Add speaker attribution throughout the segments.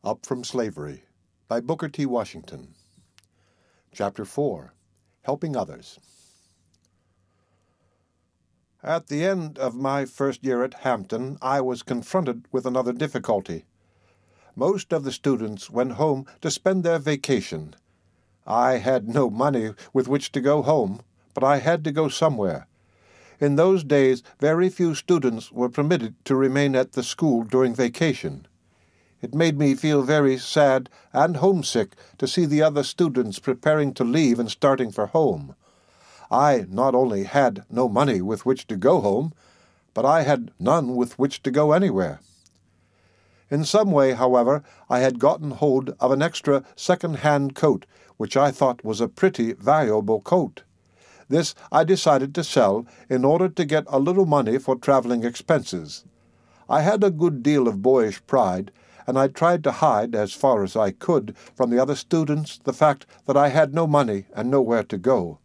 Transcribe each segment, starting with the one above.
Speaker 1: Up from Slavery by Booker T. Washington. Chapter 4. Helping Others. At the end of my first year at Hampton, I was confronted with another difficulty. Most of the students went home to spend their vacation. I had no money with which to go home, but I had to go somewhere. In those days, very few students were permitted to remain at the school during vacation. It made me feel very sad and homesick to see the other students preparing to leave and starting for home. I not only had no money with which to go home, but I had none with which to go anywhere. In some way, however, I had gotten hold of an extra second-hand coat, which I thought was a pretty valuable coat. This I decided to sell in order to get a little money for traveling expenses. I had a good deal of boyish pride, and I tried to hide, as far as I could, from the other students the fact that I had no money and nowhere to go.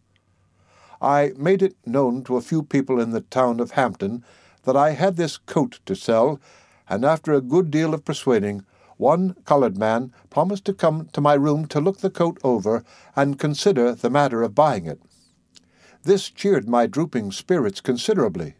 Speaker 1: I made it known to a few people in the town of Hampton that I had this coat to sell, and after a good deal of persuading, one colored man promised to come to my room to look the coat over and consider the matter of buying it. This cheered my drooping spirits considerably.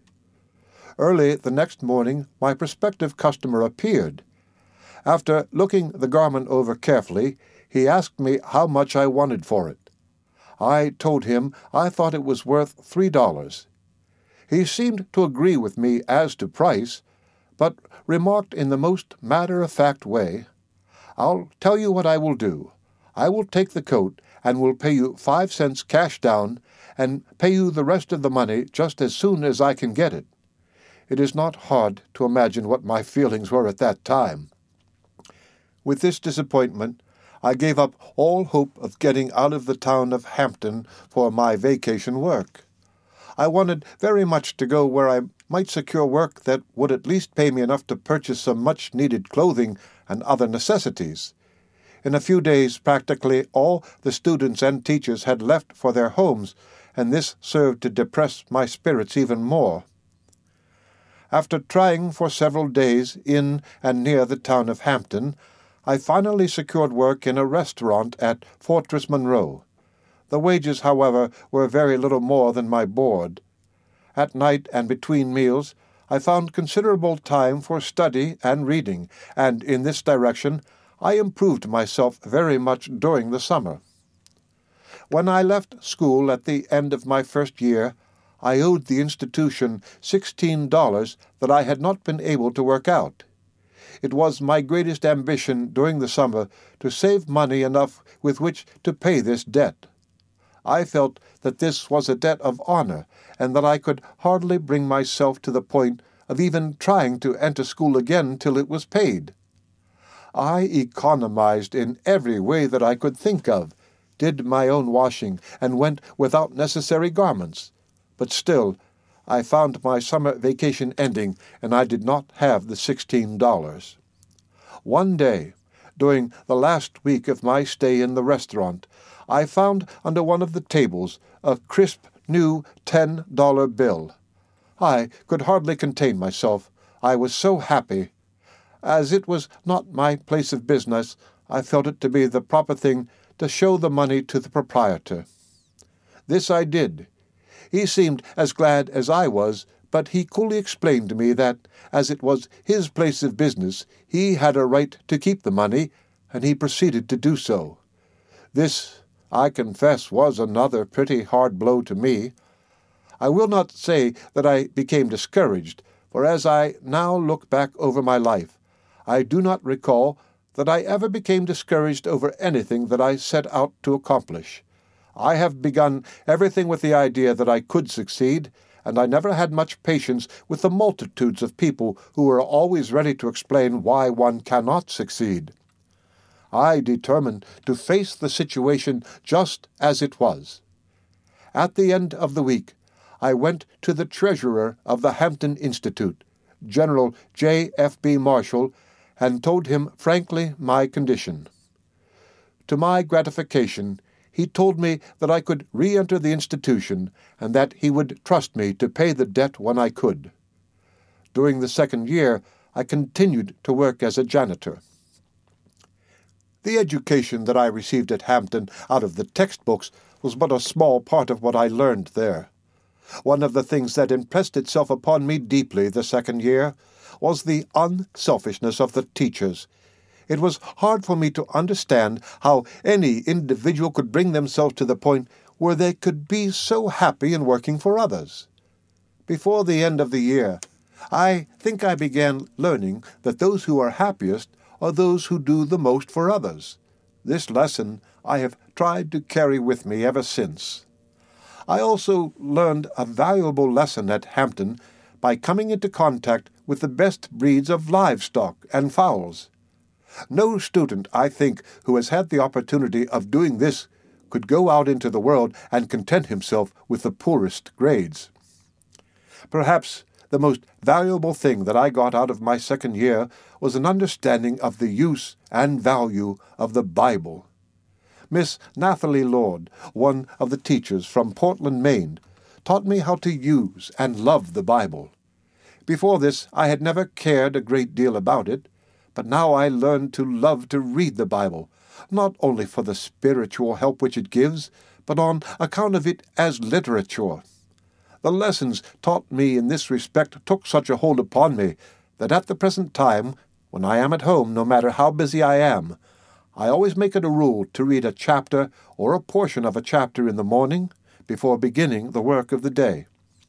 Speaker 1: Early the next morning my prospective customer appeared. After looking the garment over carefully, he asked me how much I wanted for it. I told him I thought it was worth $3. He seemed to agree with me as to price, but remarked in the most matter-of-fact way, "I'll tell you what I will do. I will take the coat and will pay you 5 cents cash down and pay you the rest of the money just as soon as I can get it." It is not hard to imagine what my feelings were at that time. With this disappointment, I gave up all hope of getting out of the town of Hampton for my vacation work. I wanted very much to go where I might secure work that would at least pay me enough to purchase some much-needed clothing and other necessities. In a few days, practically all the students and teachers had left for their homes, and this served to depress my spirits even more. After trying for several days in and near the town of Hampton, I finally secured work in a restaurant at Fortress Monroe. The wages, however, were very little more than my board. At night and between meals, I found considerable time for study and reading, and in this direction I improved myself very much during the summer. When I left school at the end of my first year, I owed the institution $16 that I had not been able to work out. It was my greatest ambition during the summer to save money enough with which to pay this debt. I felt that this was a debt of honor, and that I could hardly bring myself to the point of even trying to enter school again till it was paid. I economized in every way that I could think of, did my own washing, and went without necessary garments. But still, I found my summer vacation ending, and I did not have the $16. One day, during the last week of my stay in the restaurant, I found under one of the tables a crisp, new $10 bill. I could hardly contain myself. I was so happy. As it was not my place of business, I felt it to be the proper thing to show the money to the proprietor. This I did. He seemed as glad as I was, but he coolly explained to me that, as it was his place of business, he had a right to keep the money, and he proceeded to do so. This, I confess, was another pretty hard blow to me. I will not say that I became discouraged, for as I now look back over my life, I do not recall that I ever became discouraged over anything that I set out to accomplish. I have begun everything with the idea that I could succeed, and I never had much patience with the multitudes of people who are always ready to explain why one cannot succeed. I determined to face the situation just as it was. At the end of the week, I went to the treasurer of the Hampton Institute, General J. F. B. Marshall, and told him frankly my condition. To my gratification, he told me that I could re-enter the institution and that he would trust me to pay the debt when I could. During the second year, I continued to work as a janitor. The education that I received at Hampton out of the textbooks was but a small part of what I learned there. One of the things that impressed itself upon me deeply the second year was the unselfishness of the teachers. It was hard for me to understand how any individual could bring themselves to the point where they could be so happy in working for others. Before the end of the year, I think I began learning that those who are happiest are those who do the most for others. This lesson I have tried to carry with me ever since. I also learned a valuable lesson at Hampton by coming into contact with the best breeds of livestock and fowls. No student, I think, who has had the opportunity of doing this could go out into the world and content himself with the poorest grades. Perhaps the most valuable thing that I got out of my second year was an understanding of the use and value of the Bible. Miss Nathalie Lord, one of the teachers from Portland, Maine, taught me how to use and love the Bible. Before this, I had never cared a great deal about it, but now I learned to love to read the Bible, not only for the spiritual help which it gives, but on account of it as literature. The lessons taught me in this respect took such a hold upon me that at the present time, when I am at home, no matter how busy I am, I always make it a rule to read a chapter or a portion of a chapter in the morning before beginning the work of the day.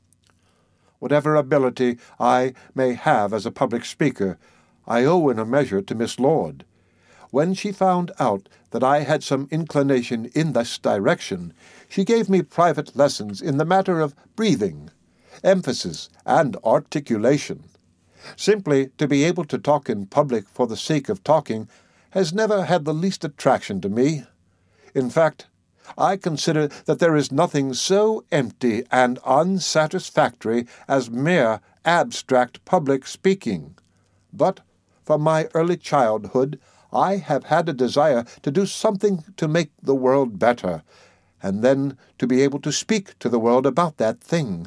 Speaker 1: Whatever ability I may have as a public speaker, I owe in a measure to Miss Lord. When she found out that I had some inclination in this direction, she gave me private lessons in the matter of breathing, emphasis, and articulation. Simply to be able to talk in public for the sake of talking has never had the least attraction to me. In fact, I consider that there is nothing so empty and unsatisfactory as mere abstract public speaking. But from my early childhood, I have had a desire to do something to make the world better, and then to be able to speak to the world about that thing.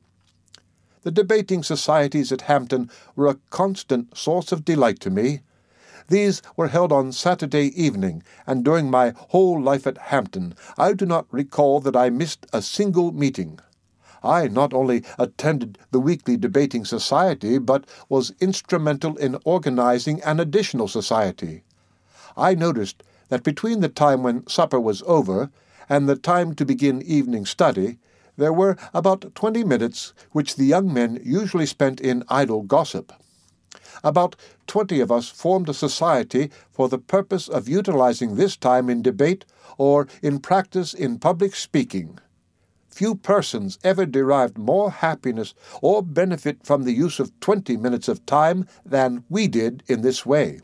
Speaker 1: The debating societies at Hampton were a constant source of delight to me. These were held on Saturday evening, and during my whole life at Hampton, I do not recall that I missed a single meeting. I not only attended the weekly debating society, but was instrumental in organizing an additional society. I noticed that between the time when supper was over and the time to begin evening study, there were about 20 minutes which the young men usually spent in idle gossip. About 20 of us formed a society for the purpose of utilizing this time in debate or in practice in public speaking. Few persons ever derived more happiness or benefit from the use of 20 minutes of time than we did in this way.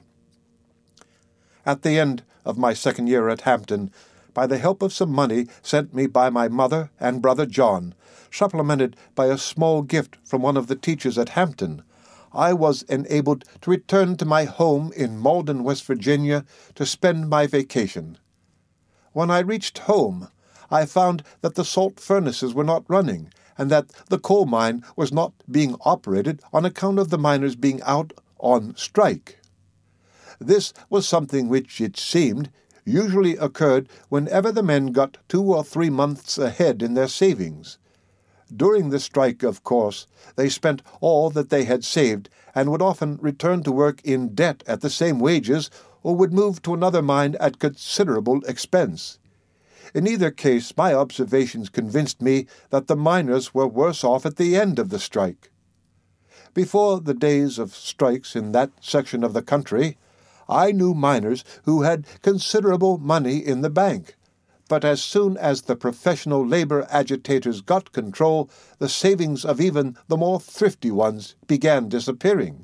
Speaker 1: At the end of my second year at Hampton, by the help of some money sent me by my mother and brother John, supplemented by a small gift from one of the teachers at Hampton, I was enabled to return to my home in Malden, West Virginia, to spend my vacation. When I reached home, I found that the salt furnaces were not running, and that the coal mine was not being operated on account of the miners being out on strike. This was something which, it seemed, usually occurred whenever the men got 2 or 3 months ahead in their savings. During the strike, of course, they spent all that they had saved, and would often return to work in debt at the same wages, or would move to another mine at considerable expense. In either case, my observations convinced me that the miners were worse off at the end of the strike. Before the days of strikes in that section of the country, I knew miners who had considerable money in the bank, but as soon as the professional labor agitators got control, the savings of even the more thrifty ones began disappearing.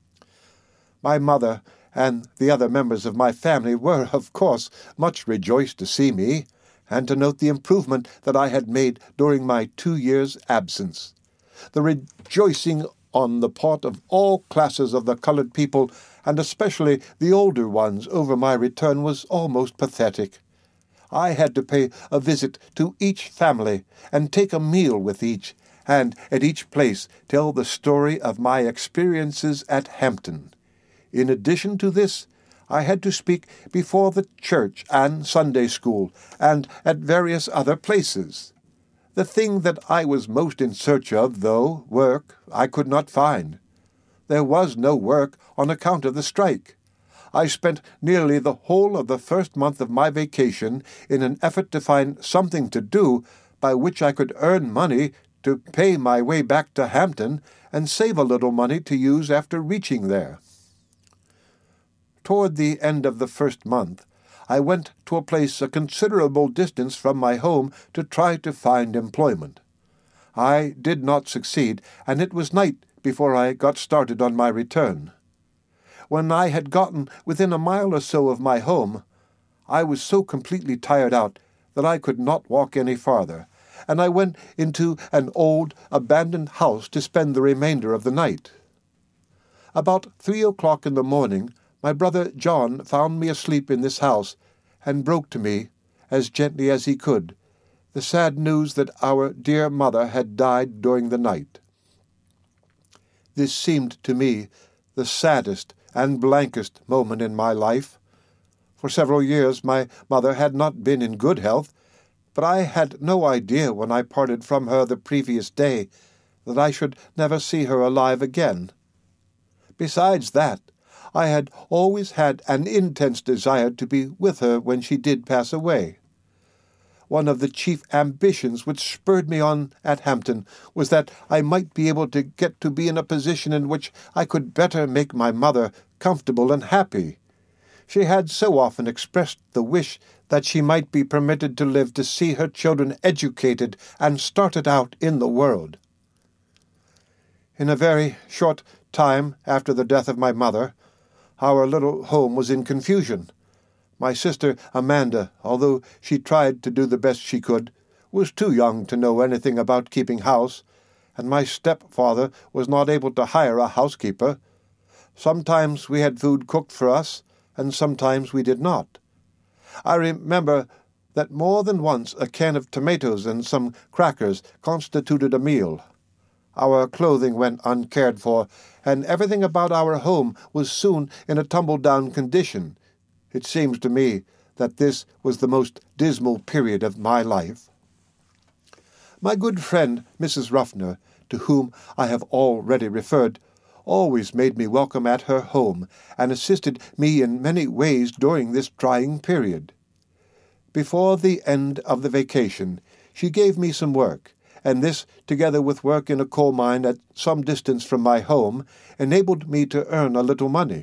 Speaker 1: My mother and the other members of my family were, of course, much rejoiced to see me, and to note the improvement that I had made during my 2 years' absence. The rejoicing on the part of all classes of the colored people, and especially the older ones, over my return was almost pathetic. I had to pay a visit to each family, and take a meal with each, and at each place tell the story of my experiences at Hampton. In addition to this, I had to speak before the church and Sunday school, and at various other places. The thing that I was most in search of, though, work, I could not find. There was no work on account of the strike. I spent nearly the whole of the first month of my vacation in an effort to find something to do by which I could earn money to pay my way back to Hampton and save a little money to use after reaching there. Toward the end of the first month, I went to a place a considerable distance from my home to try to find employment. I did not succeed, and it was night before I got started on my return. When I had gotten within a mile or so of my home, I was so completely tired out that I could not walk any farther, and I went into an old, abandoned house to spend the remainder of the night. About 3 o'clock in the morning, my brother John found me asleep in this house, and broke to me, as gently as he could, the sad news that our dear mother had died during the night. This seemed to me the saddest and blankest moment in my life. For several years my mother had not been in good health, but I had no idea when I parted from her the previous day that I should never see her alive again. Besides that, I had always had an intense desire to be with her when she did pass away. One of the chief ambitions which spurred me on at Hampton was that I might be able to get to be in a position in which I could better make my mother comfortable and happy. She had so often expressed the wish that she might be permitted to live to see her children educated and started out in the world. In a very short time after the death of my mother, our little home was in confusion. My sister Amanda, although she tried to do the best she could, was too young to know anything about keeping house, and my stepfather was not able to hire a housekeeper. Sometimes we had food cooked for us, and sometimes we did not. I remember that more than once a can of tomatoes and some crackers constituted a meal. Our clothing went uncared for, and everything about our home was soon in a tumble-down condition. It seems to me that this was the most dismal period of my life. My good friend, Mrs. Ruffner, to whom I have already referred, always made me welcome at her home, and assisted me in many ways during this trying period. Before the end of the vacation, she gave me some work, and this, together with work in a coal mine at some distance from my home, enabled me to earn a little money.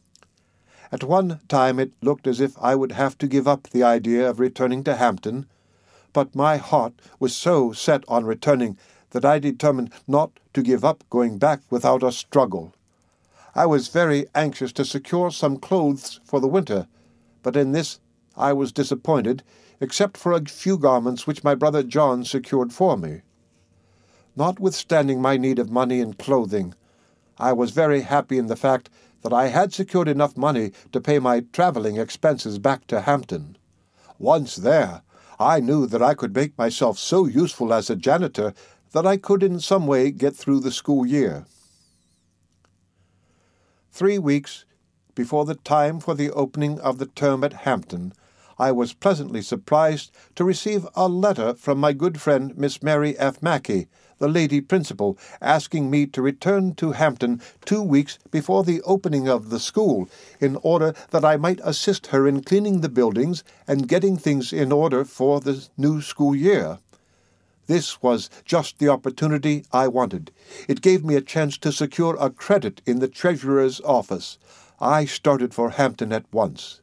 Speaker 1: At one time it looked as if I would have to give up the idea of returning to Hampton, but my heart was so set on returning that I determined not to give up going back without a struggle. I was very anxious to secure some clothes for the winter, but in this I was disappointed, except for a few garments which my brother John secured for me. Notwithstanding my need of money and clothing, I was very happy in the fact that I had secured enough money to pay my traveling expenses back to Hampton. Once there, I knew that I could make myself so useful as a janitor that I could in some way get through the school year. 3 weeks before the time for the opening of the term at Hampton, I was pleasantly surprised to receive a letter from my good friend Miss Mary F. Mackey, the lady principal, asking me to return to Hampton 2 weeks before the opening of the school, in order that I might assist her in cleaning the buildings and getting things in order for the new school year. This was just the opportunity I wanted. It gave me a chance to secure a credit in the treasurer's office. I started for Hampton at once.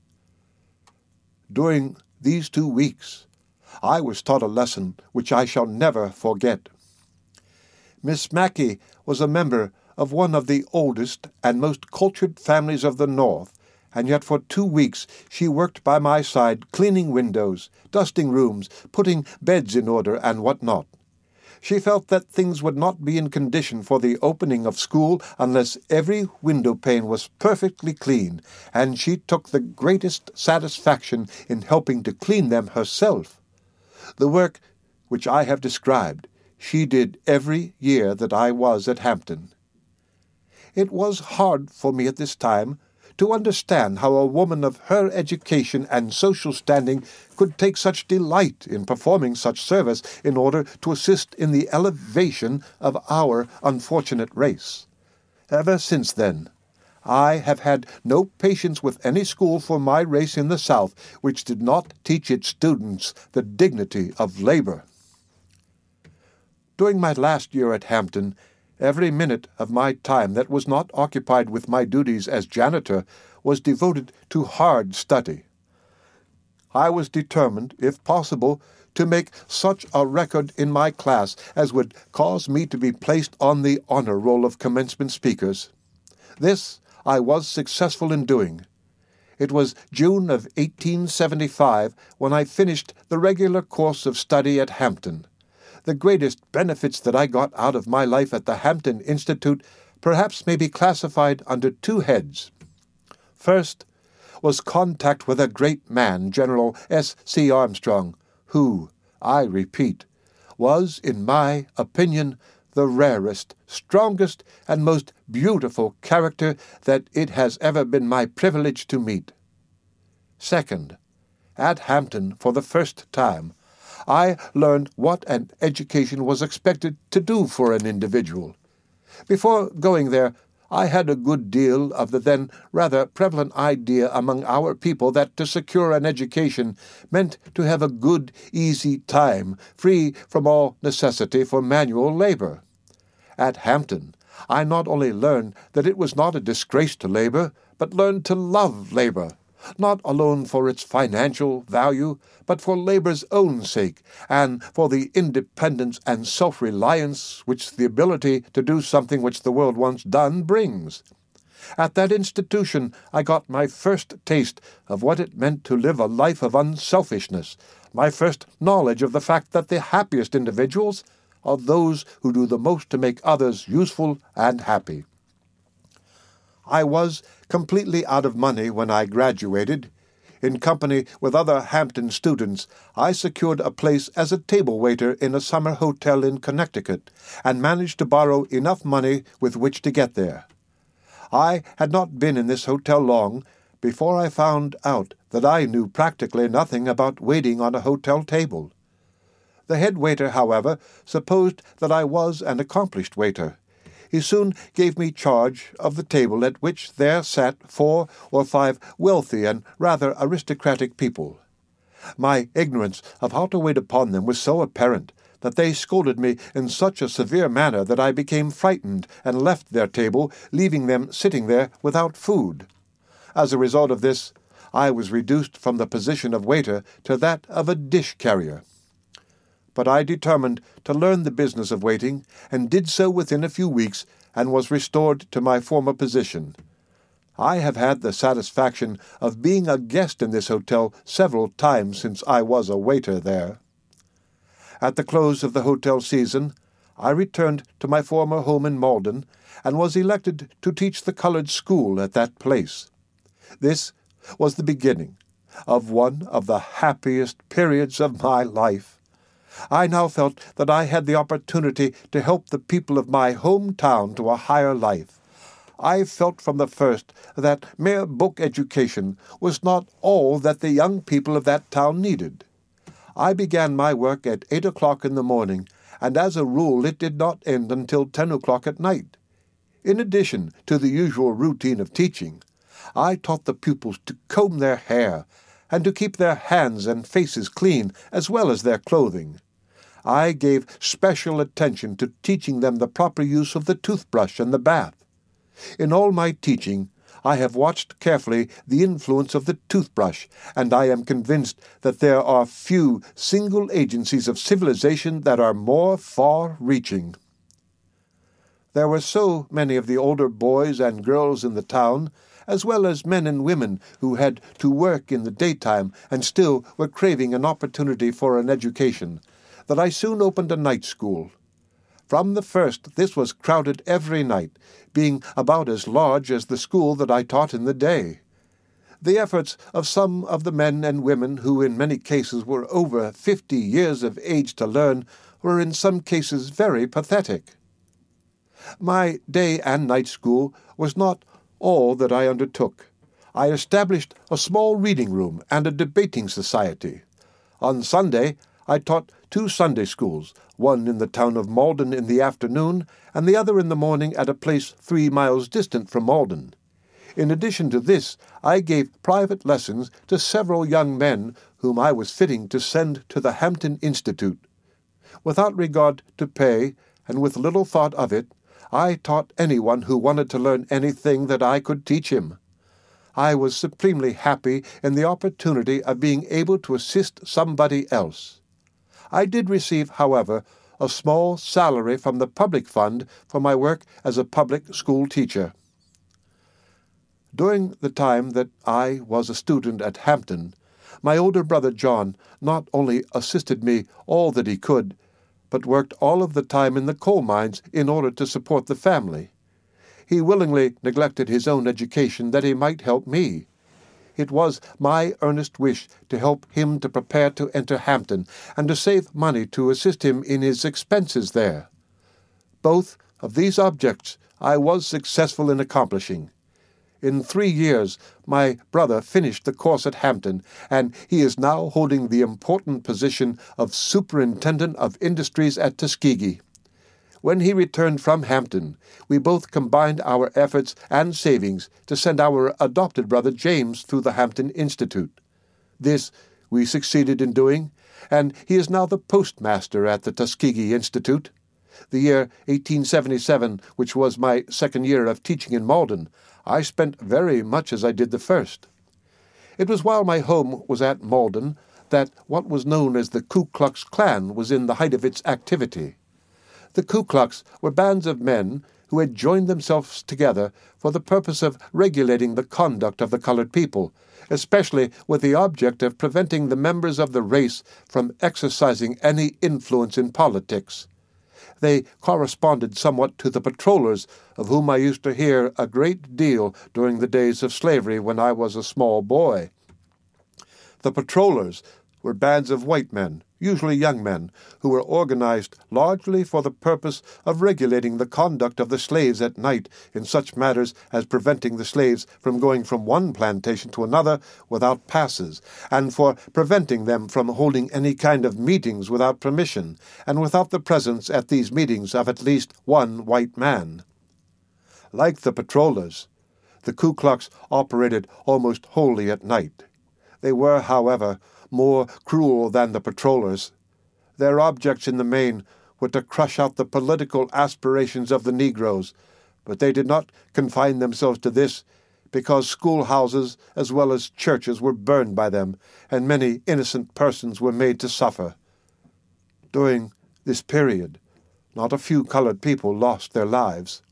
Speaker 1: During these 2 weeks, I was taught a lesson which I shall never forget. Miss Mackey was a member of one of the oldest and most cultured families of the North, and yet for 2 weeks she worked by my side cleaning windows, dusting rooms, putting beds in order, and what not. She felt that things would not be in condition for the opening of school unless every window pane was perfectly clean, and she took the greatest satisfaction in helping to clean them herself. The work which I have described she did every year that I was at Hampton. It was hard for me at this time to understand how a woman of her education and social standing could take such delight in performing such service in order to assist in the elevation of our unfortunate race. Ever since then, I have had no patience with any school for my race in the South which did not teach its students the dignity of labor. During my last year at Hampton, every minute of my time that was not occupied with my duties as janitor was devoted to hard study. I was determined, if possible, to make such a record in my class as would cause me to be placed on the honor roll of commencement speakers. This I was successful in doing. It was June of 1875 when I finished the regular course of study at Hampton. The greatest benefits that I got out of my life at the Hampton Institute perhaps may be classified under two heads. First was contact with a great man, General S.C. Armstrong, who, I repeat, was, in my opinion, the rarest, strongest, and most beautiful character that it has ever been my privilege to meet. Second, at Hampton, for the first time, I learned what an education was expected to do for an individual. Before going there, I had a good deal of the then rather prevalent idea among our people that to secure an education meant to have a good, easy time, free from all necessity for manual labor. At Hampton, I not only learned that it was not a disgrace to labor, but learned to love labor, not alone for its financial value, but for labor's own sake, and for the independence and self-reliance which the ability to do something which the world wants done brings. At that institution I got my first taste of what it meant to live a life of unselfishness, my first knowledge of the fact that the happiest individuals are those who do the most to make others useful and happy. I was completely out of money when I graduated. In company with other Hampton students, I secured a place as a table waiter in a summer hotel in Connecticut, and managed to borrow enough money with which to get there. I had not been in this hotel long before I found out that I knew practically nothing about waiting on a hotel table. The head waiter, however, supposed that I was an accomplished waiter. He soon gave me charge of the table at which there sat 4 or 5 wealthy and rather aristocratic people. My ignorance of how to wait upon them was so apparent that they scolded me in such a severe manner that I became frightened and left their table, leaving them sitting there without food. As a result of this, I was reduced from the position of waiter to that of a dish-carrier. But I determined to learn the business of waiting, and did so within a few weeks, and was restored to my former position. I have had the satisfaction of being a guest in this hotel several times since I was a waiter there. At the close of the hotel season, I returned to my former home in Malden, and was elected to teach the colored school at that place. This was the beginning of one of the happiest periods of my life. I now felt that I had the opportunity to help the people of my hometown to a higher life. I felt from the first that mere book education was not all that the young people of that town needed. I began my work at 8 o'clock in the morning, and as a rule it did not end until 10 o'clock at night. In addition to the usual routine of teaching, I taught the pupils to comb their hair, and to keep their hands and faces clean, as well as their clothing. I gave special attention to teaching them the proper use of the toothbrush and the bath. In all my teaching, I have watched carefully the influence of the toothbrush, and I am convinced that there are few single agencies of civilization that are more far-reaching. There were so many of the older boys and girls in the town, as well as men and women who had to work in the daytime and still were craving an opportunity for an education, that I soon opened a night school. From the first, this was crowded every night, being about as large as the school that I taught in the day. The efforts of some of the men and women who in many cases were over 50 years of age to learn were in some cases very pathetic. My day and night school was not all that I undertook. I established a small reading room and a debating society. On Sunday, I taught 2 Sunday schools, one in the town of Malden in the afternoon and the other in the morning at a place 3 miles distant from Malden. In addition to this, I gave private lessons to several young men whom I was fitting to send to the Hampton Institute. Without regard to pay, and with little thought of it, I taught anyone who wanted to learn anything that I could teach him. I was supremely happy in the opportunity of being able to assist somebody else. I did receive, however, a small salary from the public fund for my work as a public school teacher. During the time that I was a student at Hampton, my older brother John not only assisted me all that he could, but worked all of the time in the coal mines in order to support the family. He willingly neglected his own education that he might help me. It was my earnest wish to help him to prepare to enter Hampton and to save money to assist him in his expenses there. Both of these objects I was successful in accomplishing. In 3 years, my brother finished the course at Hampton, and he is now holding the important position of Superintendent of Industries at Tuskegee. When he returned from Hampton, we both combined our efforts and savings to send our adopted brother James through the Hampton Institute. This we succeeded in doing, and he is now the postmaster at the Tuskegee Institute. The year 1877, which was my second year of teaching in Malden, I spent very much as I did the first. It was while my home was at Malden that what was known as the Ku Klux Klan was in the height of its activity. The Ku Klux were bands of men who had joined themselves together for the purpose of regulating the conduct of the colored people, especially with the object of preventing the members of the race from exercising any influence in politics. They corresponded somewhat to the patrollers, of whom I used to hear a great deal during the days of slavery when I was a small boy. The patrollers were bands of white men, usually young men, who were organized largely for the purpose of regulating the conduct of the slaves at night in such matters as preventing the slaves from going from one plantation to another without passes, and for preventing them from holding any kind of meetings without permission, and without the presence at these meetings of at least one white man. Like the patrollers, the Ku Klux operated almost wholly at night. They were, however, more cruel than the patrollers. Their objects in the main were to crush out the political aspirations of the Negroes, but they did not confine themselves to this, because schoolhouses as well as churches were burned by them, and many innocent persons were made to suffer. During this period, not a few colored people lost their lives.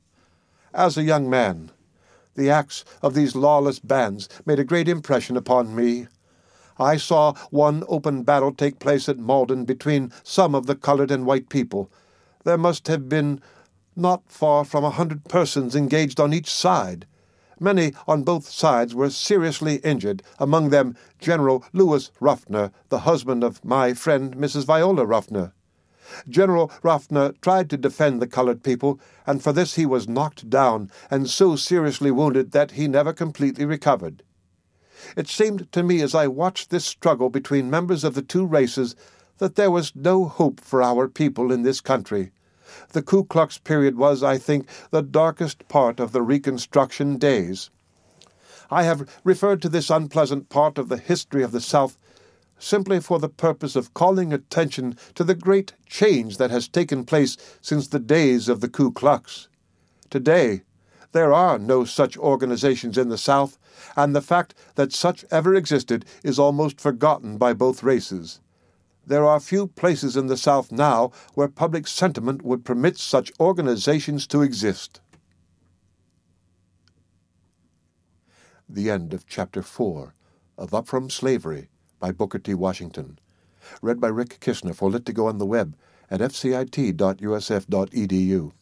Speaker 1: As a young man, the acts of these lawless bands made a great impression upon me. I saw one open battle take place at Malden between some of the colored and white people. There must have been not far from 100 persons engaged on each side. Many on both sides were seriously injured, among them General Lewis Ruffner, the husband of my friend Mrs. Viola Ruffner. General Ruffner tried to defend the colored people, and for this he was knocked down and so seriously wounded that he never completely recovered. It seemed to me as I watched this struggle between members of the two races that there was no hope for our people in this country. The Ku Klux period was, I think, the darkest part of the Reconstruction days. I have referred to this unpleasant part of the history of the South simply for the purpose of calling attention to the great change that has taken place since the days of the Ku Klux. Today, there are no such organizations in the South, and the fact that such ever existed is almost forgotten by both races. There are few places in the South now where public sentiment would permit such organizations to exist. The end of Chapter 4 of Up From Slavery by Booker T. Washington. Read by Rick Kishner for Lit2Go on the web at fcit.usf.edu.